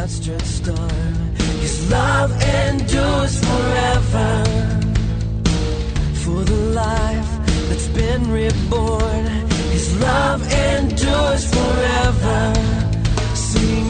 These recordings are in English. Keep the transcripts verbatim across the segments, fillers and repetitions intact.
outstretched arm. His love endures forever. For the life that's been reborn, His love endures forever. Sing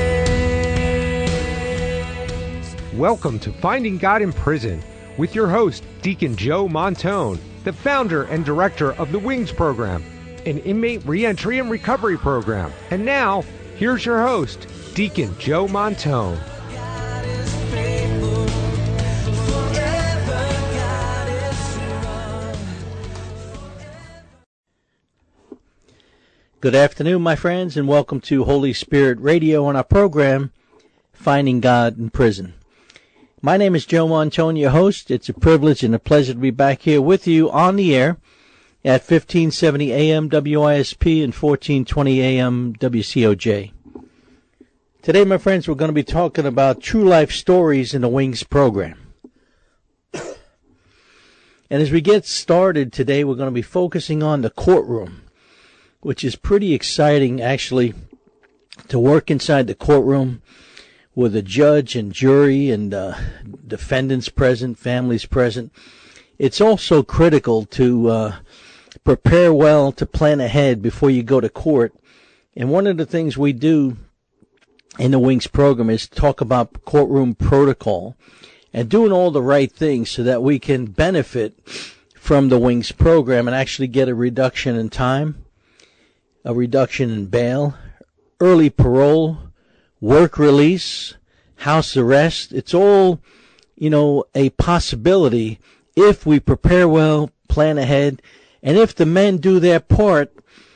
praise. Welcome to Finding God in Prison with your host, Deacon Joe Montone, the founder and director of the WINGS program, an inmate reentry and recovery program. And now, here's your host, Deacon Joe Montone. God is faithful, forever God is strong. Good afternoon, my friends, and welcome to Holy Spirit Radio on our program, Finding God in Prison. My name is Joe Montone, your host. It's a privilege and a pleasure to be back here with you on the air at fifteen seventy A M W I S P and fourteen twenty A M W C O J. Today, my friends, we're going to be talking about true life stories in the WINGS program. And as we get started today, we're going to be focusing on the courtroom, which is pretty exciting, actually, to work inside the courtroom with a judge and jury and uh, defendants present, families present. It's also critical to uh, prepare well, to plan ahead before you go to court. And one of the things we do in the WINGS program is talk about courtroom protocol and doing all the right things so that we can benefit from the WINGS program and actually get a reduction in time, a reduction in bail, early parole, work release, house arrest. It's all, you know, a possibility if we prepare well, plan ahead, and if the men do their part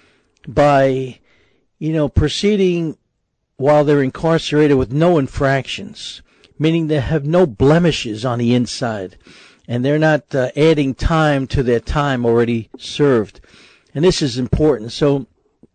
by, you know, proceeding while they're incarcerated with no infractions, meaning they have no blemishes on the inside, and they're not uh, adding time to their time already served. And this is important. So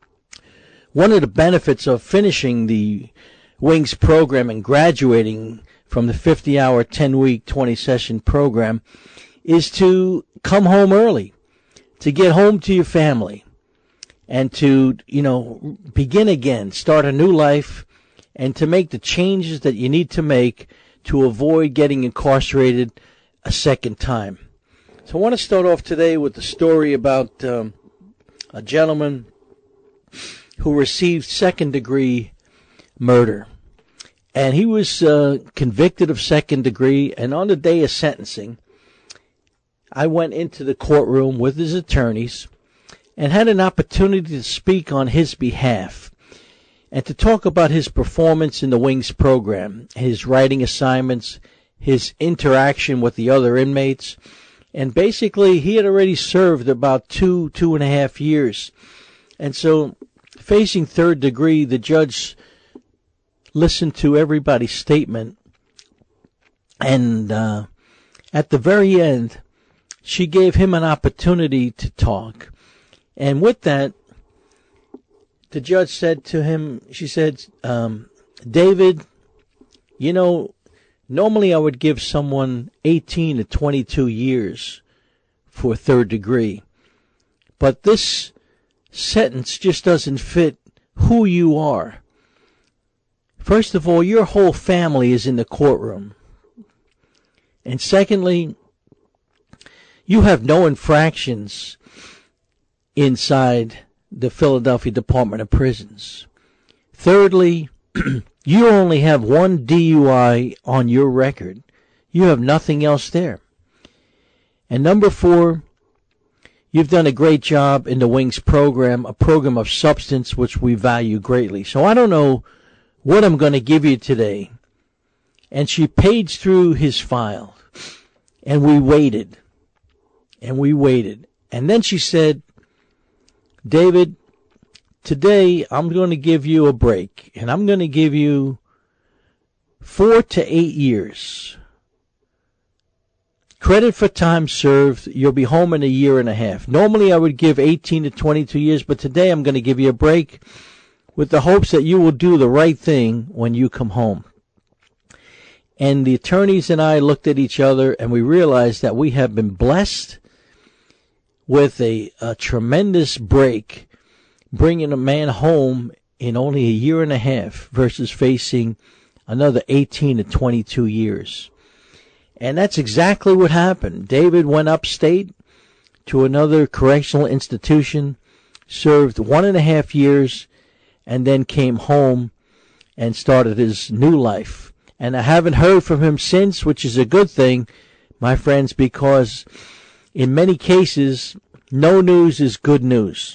one of the benefits of finishing the WINGS program and graduating from the fifty-hour, ten-week, twenty-session program is to come home early, to get home to your family, and to, you know, begin again, start a new life, and to make the changes that you need to make to avoid getting incarcerated a second time. So I want to start off today with the story about um, a gentleman who received second-degree murder. And he was uh, convicted of second degree, and on the day of sentencing, I went into the courtroom with his attorneys and had an opportunity to speak on his behalf and to talk about his performance in the WINGS program, his writing assignments, his interaction with the other inmates. And basically, he had already served about two, two and a half years. And so, facing third degree, the judge listened to everybody's statement, and uh, at the very end, she gave him an opportunity to talk. And with that, the judge said to him, she said, um, David, you know, normally I would give someone eighteen to twenty-two years for third degree, but this sentence just doesn't fit who you are. First of all, your whole family is in the courtroom. And secondly, you have no infractions inside the Philadelphia Department of Prisons. Thirdly, you only have one D U I on your record. You have nothing else there. And number four, you've done a great job in the WINGS program, a program of substance which we value greatly. So I don't know what I'm going to give you today. And she paged through his file, and we waited, and we waited. And then she said, David, today I'm going to give you a break, and I'm going to give you four to eight years. Credit for time served, you'll be home in a year and a half. Normally I would give eighteen to twenty-two years, but today I'm going to give you a break with the hopes that you will do the right thing when you come home. And the attorneys and I looked at each other, and we realized that we have been blessed with a, a tremendous break, bringing a man home in only a year and a half versus facing another eighteen to twenty-two years. And that's exactly what happened. David went upstate to another correctional institution, served one and a half years, and then came home and started his new life. And I haven't heard from him since, which is a good thing, my friends, because in many cases, no news is good news.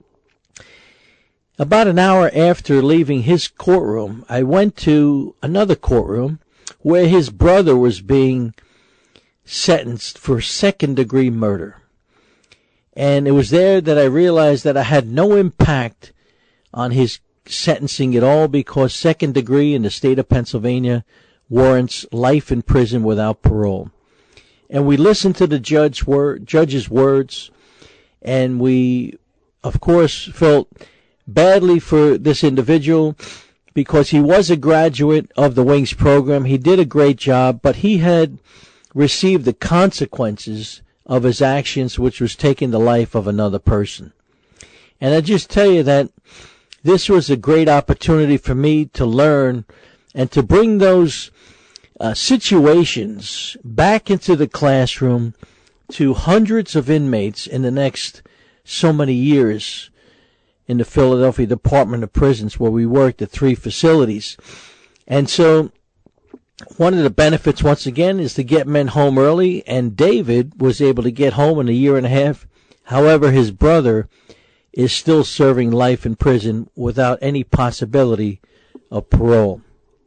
About an hour after leaving his courtroom, I went to another courtroom where his brother was being sentenced for second-degree murder. And it was there that I realized that I had no impact on his sentencing at all, because second degree in the state of Pennsylvania warrants life in prison without parole. And we listened to the judge word, judge's words, and we, of course, felt badly for this individual because he was a graduate of the Wings program. He did a great job, but he had received the consequences of his actions, which was taking the life of another person. And I just tell you that this was a great opportunity for me to learn and to bring those uh, situations back into the classroom to hundreds of inmates in the next so many years in the Philadelphia Department of Prisons, where we worked at three facilities. And so one of the benefits, once again, is to get men home early, and David was able to get home in a year and a half. However, his brother is still serving life in prison without any possibility of parole.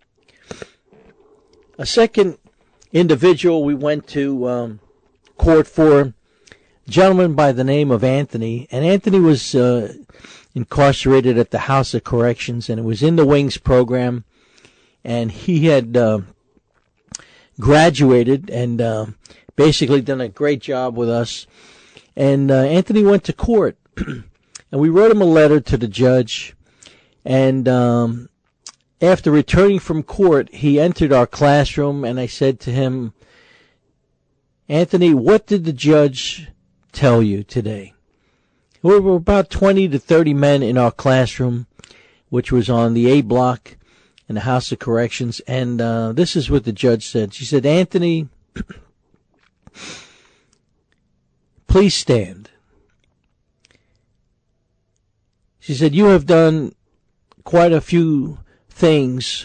A second individual we went to um, court for, a gentleman by the name of Anthony, and Anthony was uh, incarcerated at the House of Corrections, and it was in the Wings program, and he had uh, graduated and uh, basically done a great job with us. And uh, Anthony went to court. And we wrote him a letter to the judge, and um, after returning from court, he entered our classroom, and I said to him, Anthony, what did the judge tell you today? We were about twenty to thirty men in our classroom, which was on the A block in the House of Corrections, and uh, this is what the judge said. She said, Anthony, please stand. She said, you have done quite a few things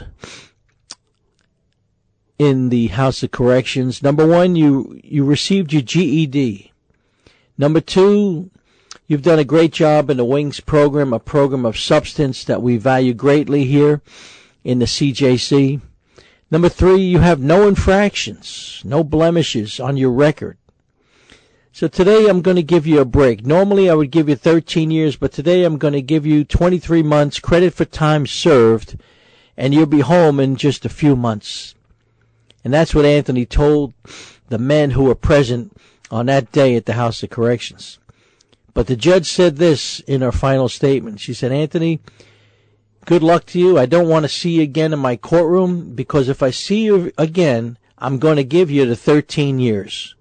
in the House of Corrections. Number one, you, you received your G E D. Number two, you've done a great job in the Wings program, a program of substance that we value greatly here in the C J C. Number three, you have no infractions, no blemishes on your record. So today I'm going to give you a break. Normally I would give you thirteen years, but today I'm going to give you twenty-three months credit for time served, and you'll be home in just a few months. And that's what Anthony told the men who were present on that day at the House of Corrections. But the judge said this in her final statement. She said, Anthony, good luck to you. I don't want to see you again in my courtroom, because if I see you again, I'm going to give you the thirteen years.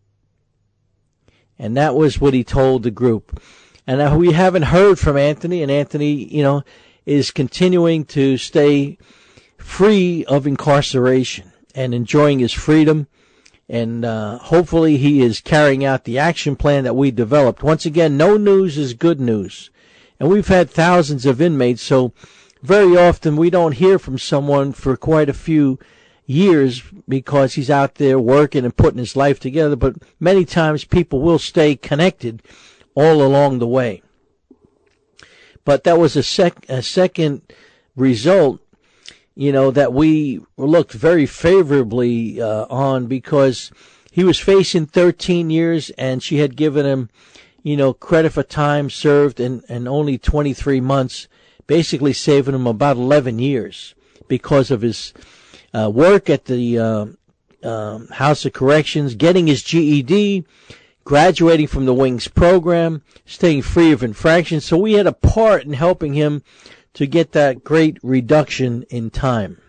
And that was what he told the group. And uh, we haven't heard from Anthony, and Anthony, you know, is continuing to stay free of incarceration and enjoying his freedom. And uh, hopefully he is carrying out the action plan that we developed. Once again, no news is good news. And we've had thousands of inmates, so very often we don't hear from someone for quite a few years because he's out there working and putting his life together, but many times people will stay connected all along the way. But that was a, sec- a second result, you know, that we looked very favorably uh, on, because he was facing thirteen years and she had given him, you know, credit for time served and, and only twenty-three months, basically saving him about eleven years because of his Uh, work at the uh, um, House of Corrections, getting his G E D, graduating from the Wings program, staying free of infractions. So we had a part in helping him to get that great reduction in time.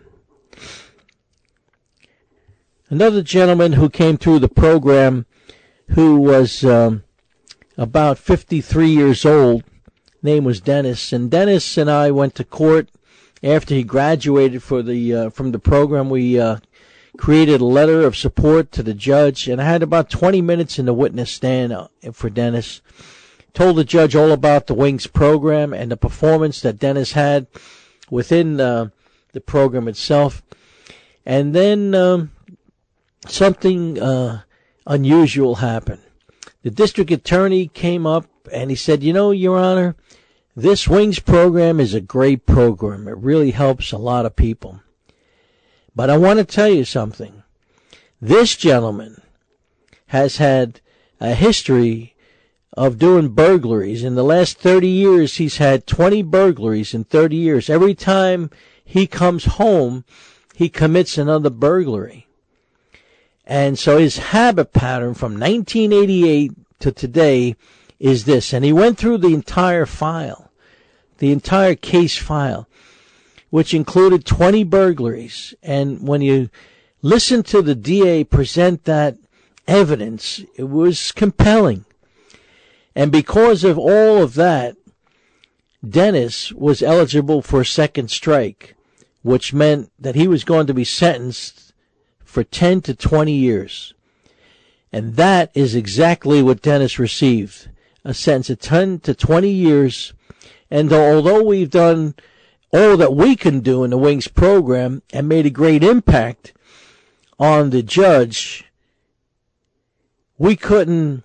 Another gentleman who came through the program, who was um, about fifty-three years old, name was Dennis. And Dennis and I went to court after he graduated for the uh, from the program, we uh, created a letter of support to the judge, and I had about twenty minutes in the witness stand uh, for Dennis. Told the judge all about the Wings program and the performance that Dennis had within uh, the program itself. And then um, something uh, unusual happened. The district attorney came up and he said, you know, Your Honor, this Wings program is a great program. It really helps a lot of people. But I want to tell you something. This gentleman has had a history of doing burglaries. In the last thirty years, he's had twenty burglaries in thirty years. Every time he comes home, he commits another burglary. And so his habit pattern from nineteen eighty-eight to today is this. And he went through the entire file, the entire case file, which included twenty burglaries. And when you listen to the D A present that evidence, it was compelling. And because of all of that, Dennis was eligible for a second strike, which meant that he was going to be sentenced for ten to twenty years. And that is exactly what Dennis received, a sentence of ten to twenty years. And although we've done all that we can do in the Wings program and made a great impact on the judge, we couldn't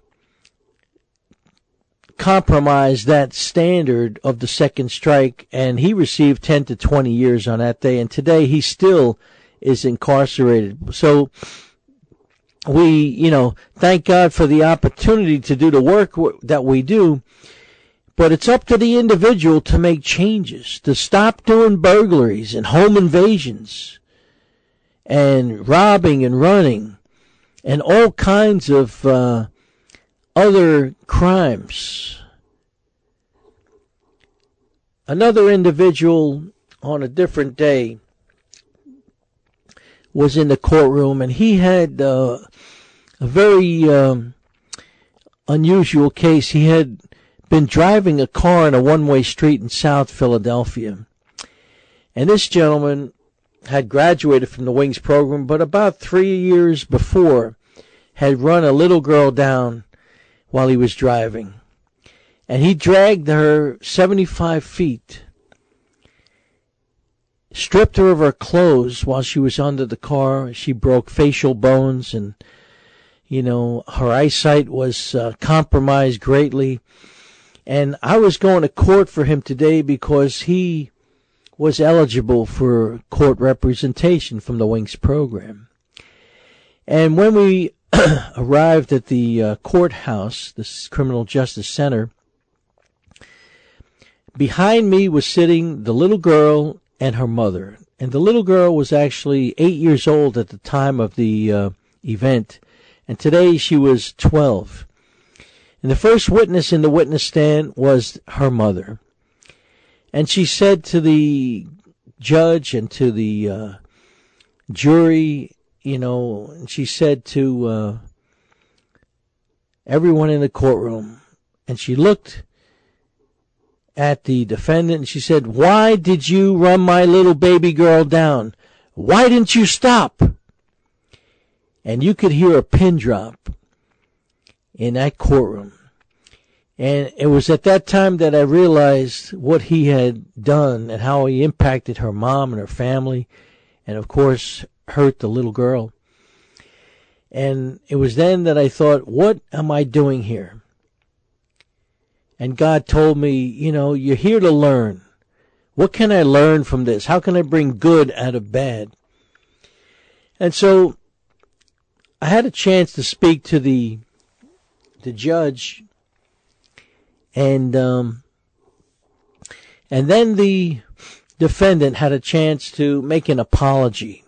compromise that standard of the second strike, and he received ten to twenty years on that day, and today he still is incarcerated. So we, you know, thank God for the opportunity to do the work that we do, but it's up to the individual to make changes, to stop doing burglaries and home invasions and robbing and running and all kinds of uh, other crimes. Another individual on a different day was in the courtroom, and he had uh, a very um, unusual case. He had been driving a car on a one-way street in South Philadelphia, and this gentleman had graduated from the Wings program, but about three years before had run a little girl down while he was driving. And he dragged her seventy-five feet, stripped her of her clothes while she was under the car. She broke facial bones, and, you know, her eyesight was uh, compromised greatly. And I was going to court for him today because he was eligible for court representation from the Wings program. And when we arrived at the uh, courthouse, the Criminal Justice Center, behind me was sitting the little girl and her mother. And the little girl was actually eight years old at the time of the uh, event, and today she was twelve. And the first witness in the witness stand was her mother. And she said to the judge and to the uh, jury, you know, and she said to uh, everyone in the courtroom, and she looked at the defendant and she said, "Why did you run my little baby girl down? Why didn't you stop?" And you could hear a pin drop in that courtroom. And it was at that time that I realized what he had done and how he impacted her mom and her family, and of course hurt the little girl. And it was then that I thought, what am I doing here? And God told me, you know, you're here to learn. What can I learn from this? How can I bring good out of bad? And so I had a chance to speak to the the judge, and um, and then the defendant had a chance to make an apology.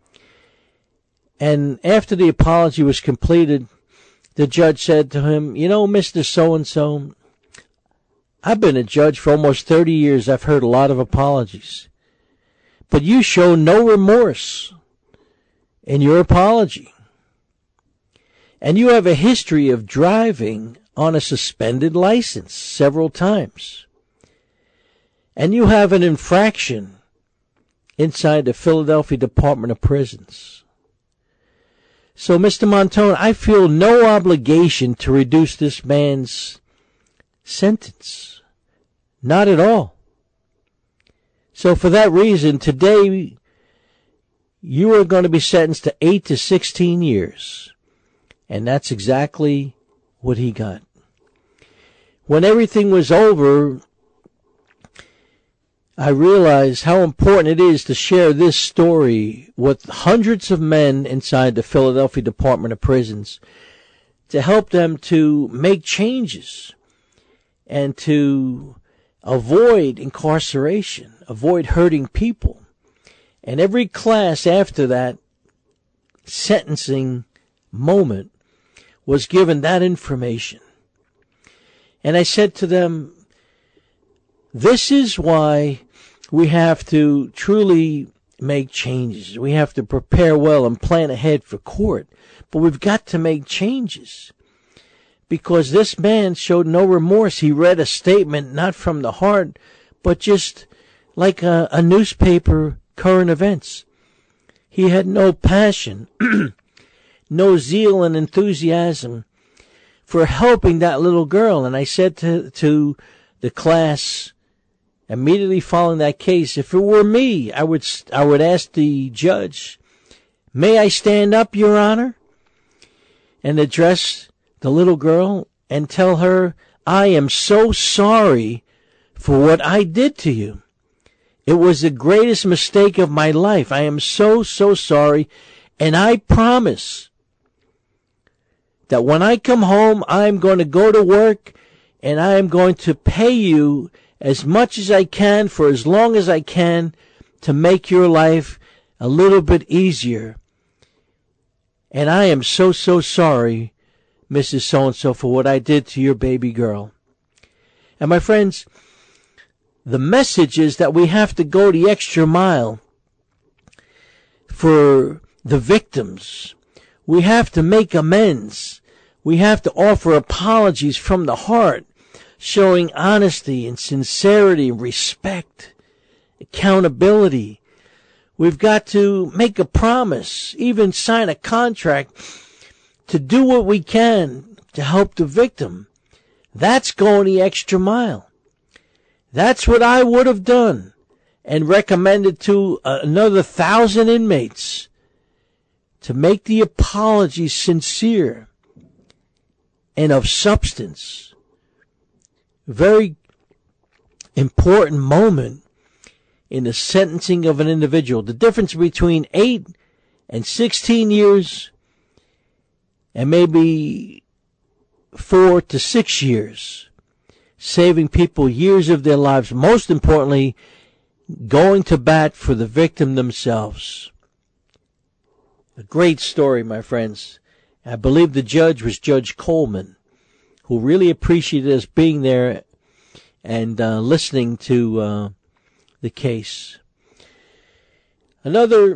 And after the apology was completed, the judge said to him, "You know, Mister So-and-so, I've been a judge for almost thirty years. I've heard a lot of apologies. But you show no remorse in your apology. And you have a history of driving on a suspended license several times. And you have an infraction inside the Philadelphia Department of Prisons. So, Mister Montone, I feel no obligation to reduce this man's sentence. Not at all. So for that reason, today you are going to be sentenced to eight to sixteen years. And that's exactly what he got. When everything was over, I realized how important it is to share this story with hundreds of men inside the Philadelphia Department of Prisons to help them to make changes and to avoid incarceration, avoid hurting people. And every class after that sentencing moment was given that information. And I said to them, this is why we have to truly make changes. We have to prepare well and plan ahead for court. But we've got to make changes. Because this man showed no remorse. He read a statement not from the heart, but just like a, a newspaper current events. He had no passion, no zeal and enthusiasm for helping that little girl. And I said to, to the class immediately following that case, if it were me, I would, I would ask the judge, may I stand up, Your Honor, and address the little girl and tell her, I am so sorry for what I did to you. It was the greatest mistake of my life. I am so, so sorry. And I promise that when I come home, I'm going to go to work and I am going to pay you as much as I can for as long as I can to make your life a little bit easier. And I am so, so sorry, Missus So-and-so, for what I did to your baby girl. And my friends, the message is that we have to go the extra mile for the victims. We have to make amends. We have to offer apologies from the heart, showing honesty and sincerity, respect, accountability. We've got to make a promise, even sign a contract to do what we can to help the victim. That's going the extra mile. That's what I would have done and recommended to another thousand inmates to make the apology sincere and of substance. Very important moment in the sentencing of an individual. The difference between eight and sixteen years and maybe four to six years. Saving people years of their lives. Most importantly, going to bat for the victim themselves. A great story, my friends. I believe the judge was Judge Coleman, who really appreciated us being there and uh, listening to uh, the case. Another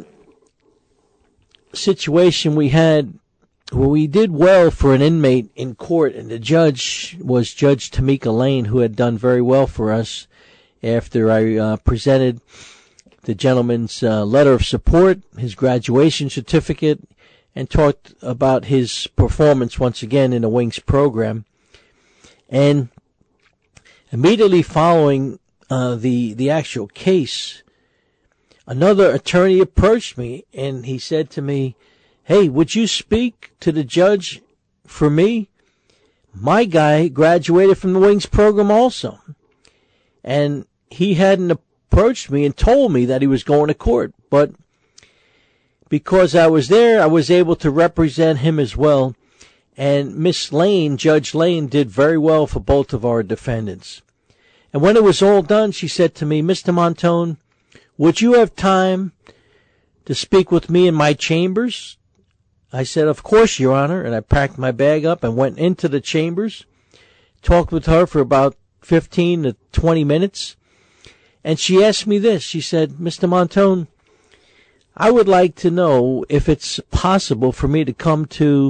situation we had where we did well for an inmate in court, and the judge was Judge Tamika Lane, who had done very well for us after I uh, presented the gentleman's uh, letter of support, his graduation certificate, and talked about his performance once again in the Wings program. And immediately following uh, the the actual case, another attorney approached me and he said to me, hey, would you speak to the judge for me? My guy graduated from the Wings program also. And he hadn't approached me and told me that he was going to court. But because I was there, I was able to represent him as well. And Miss Lane, Judge Lane, did very well for both of our defendants. And when it was all done, she said to me, Mister Montone, would you have time to speak with me in my chambers? I said, of course, Your Honor. And I packed my bag up and went into the chambers, talked with her for about fifteen to twenty minutes. And she asked me this. She said, Mister Montone, I would like to know if it's possible for me to come to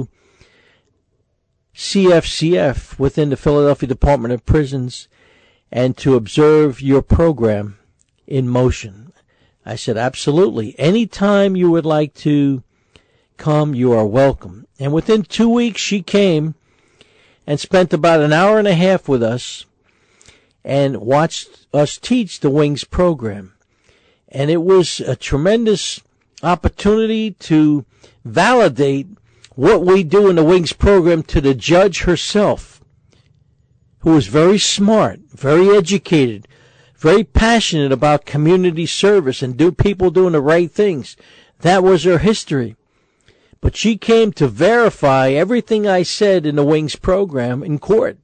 C F C F within the Philadelphia Department of Prisons and to observe your program in motion. I said, absolutely. Anytime you would like to come, you are welcome. And within two weeks, she came and spent about an hour and a half with us and watched us teach the Wings program. And it was a tremendous opportunity to validate what we do in the Wings program to the judge herself, who was very smart, very educated, very passionate about community service and do people doing the right things. That was her history. But she came to verify everything I said in the Wings program in court.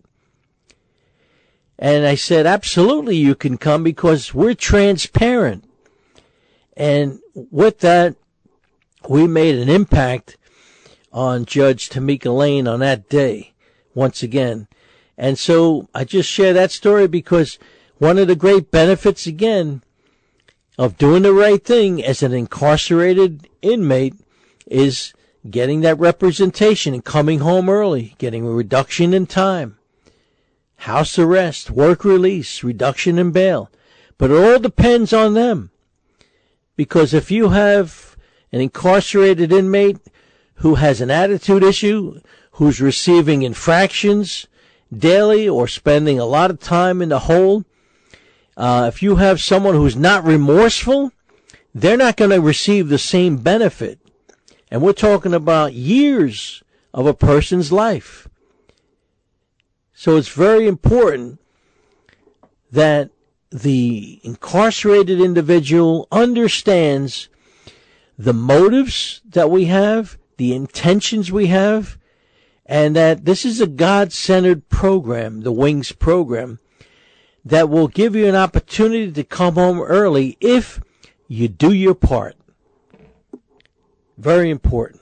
And I said, absolutely, you can come because we're transparent. And with that, we made an impact on Judge Tamika Lane on that day, once again. And so I just share that story because one of the great benefits, again, of doing the right thing as an incarcerated inmate is getting that representation and coming home early, getting a reduction in time, house arrest, work release, reduction in bail. But it all depends on them. Because if you have an incarcerated inmate who has an attitude issue, who's receiving infractions daily or spending a lot of time in the hole, uh, if you have someone who's not remorseful, they're not going to receive the same benefit. And we're talking about years of a person's life. So it's very important that the incarcerated individual understands the motives that we have, the intentions we have, and that this is a God-centered program, the Wings program, that will give you an opportunity to come home early if you do your part. Very important.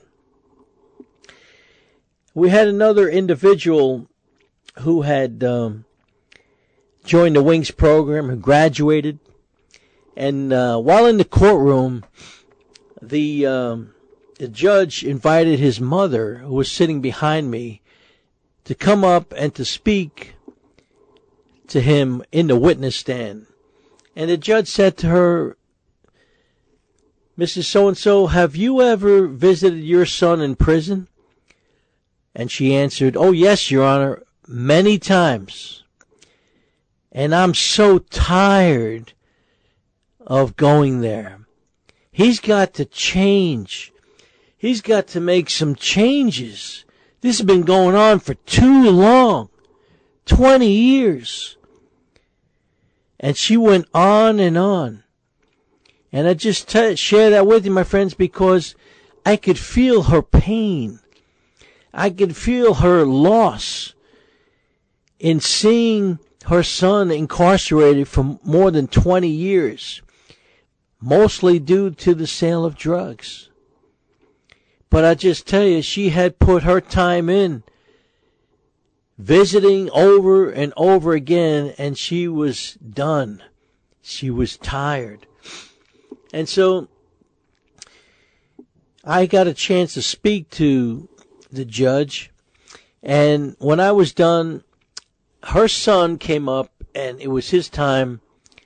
We had another individual who had um, joined the Wings program, who graduated, and uh, while in the courtroom, the um, the judge invited his mother, who was sitting behind me, to come up and to speak to him in the witness stand. And the judge said to her, Missus So-and-so, have you ever visited your son in prison? And she answered, oh, yes, Your Honor, many times. And I'm so tired of going there. He's got to change. He's got to make some changes. This has been going on for too long. twenty years. And she went on and on. And I just t- share that with you, my friends, because I could feel her pain. I could feel her loss in seeing her son incarcerated for more than twenty years, mostly due to the sale of drugs. But I just tell you, she had put her time in, visiting over and over again, and she was done. She was tired. And so I got a chance to speak to the judge, and when I was done, her son came up, and it was his time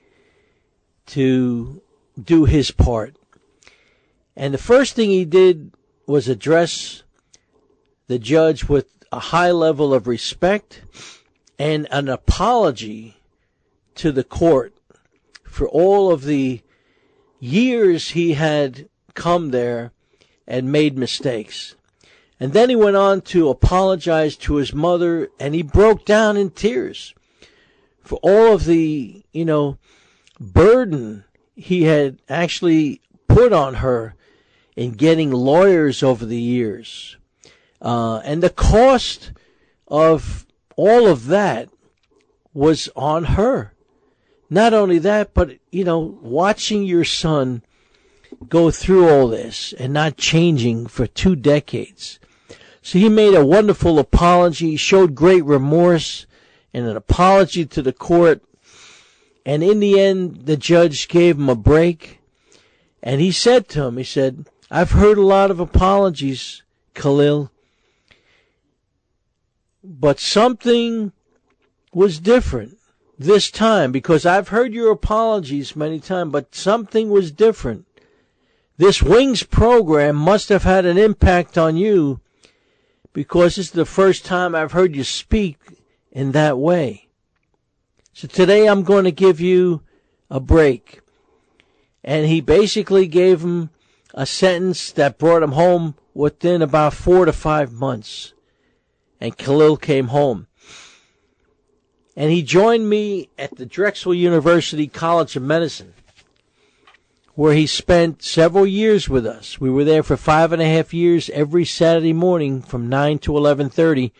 to do his part. And the first thing he did was address the judge with a high level of respect and an apology to the court for all of the years he had come there and made mistakes. And then he went on to apologize to his mother, and he broke down in tears for all of the, you know, burden he had actually put on her in getting lawyers over the years. Uh, and the cost of all of that was on her. Not only that, but, you know, watching your son go through all this and not changing for two decades. So he made a wonderful apology, showed great remorse and an apology to the court. And in the end, the judge gave him a break. And he said to him, he said, I've heard a lot of apologies, Khalil, but something was different this time, because I've heard your apologies many times, but something was different. This Wings program must have had an impact on you, because this is the first time I've heard you speak in that way. So today I'm going to give you a break. And he basically gave him a sentence that brought him home within about four to five months. And Khalil came home. And he joined me at the Drexel University College of Medicine, where he spent several years with us. We were there for five and a half years every Saturday morning from nine to eleven thirty.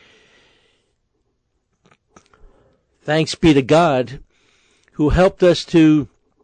Thanks be to God, who helped us to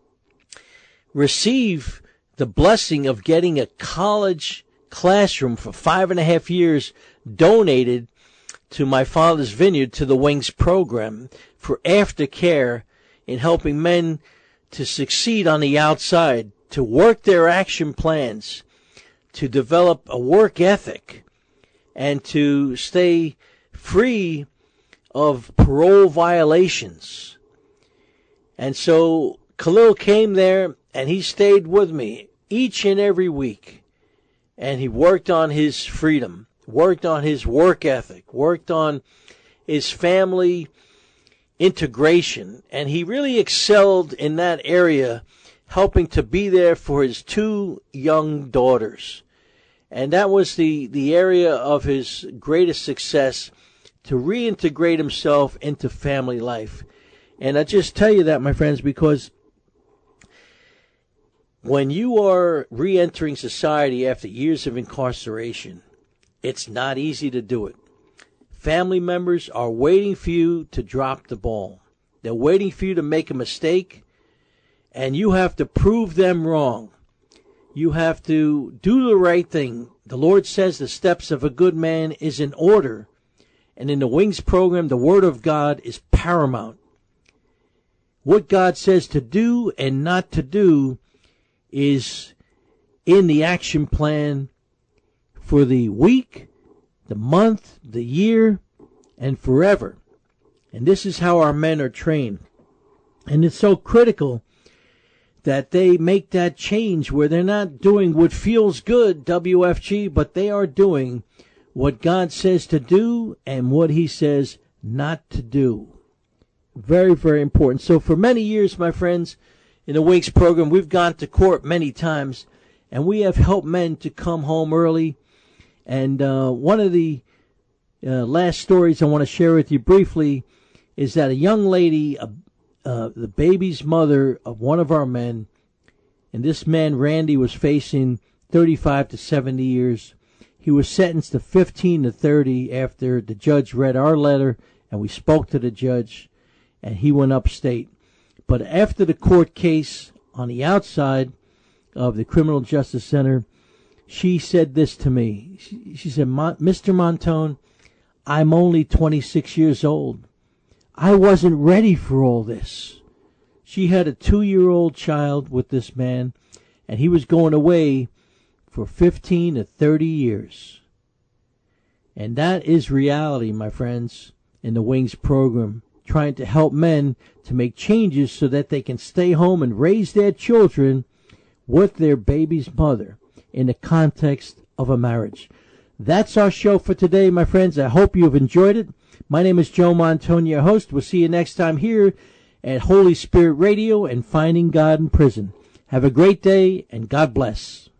receive the blessing of getting a college classroom for five and a half years donated to my father's vineyard, to the Wings program, for aftercare in helping men to succeed on the outside, to work their action plans, to develop a work ethic, and to stay free of parole violations. And so Khalil came there, and he stayed with me each and every week, and he worked on his freedom, worked on his work ethic, worked on his family integration, and he really excelled in that area, helping to be there for his two young daughters. And that was the, the area of his greatest success, to reintegrate himself into family life. And I just tell you that, my friends, because when you are re-entering society after years of incarceration, it's not easy to do it. Family members are waiting for you to drop the ball. They're waiting for you to make a mistake, and you have to prove them wrong. You have to do the right thing. The Lord says the steps of a good man is in order. And in the Wings program, the Word of God is paramount. What God says to do and not to do is in the action plan for the week, the month, the year, and forever. And this is how our men are trained. And it's so critical that they make that change where they're not doing what feels good, W F G, but they are doing what God says to do and what he says not to do. Very, very important. So for many years, my friends, in the Wings program, we've gone to court many times, and we have helped men to come home early. And uh, one of the uh, last stories I want to share with you briefly is that a young lady, uh, uh, the baby's mother of one of our men, and this man, Randy, was facing thirty-five to seventy years. He was sentenced to fifteen to thirty after the judge read our letter, and we spoke to the judge, and he went upstate. But after the court case on the outside of the Criminal Justice Center, she said this to me. She, she said, Mister Montone, I'm only twenty-six years old. I wasn't ready for all this. She had a two-year-old child with this man, and he was going away for fifteen to thirty years. And that is reality, my friends, in the Wings program, trying to help men to make changes so that they can stay home and raise their children with their baby's mother in the context of a marriage. That's our show for today, my friends. I hope you've enjoyed it. My name is Joe Montone, your host. We'll see you next time here at Holy Spirit Radio and Finding God in Prison. Have a great day, and God bless.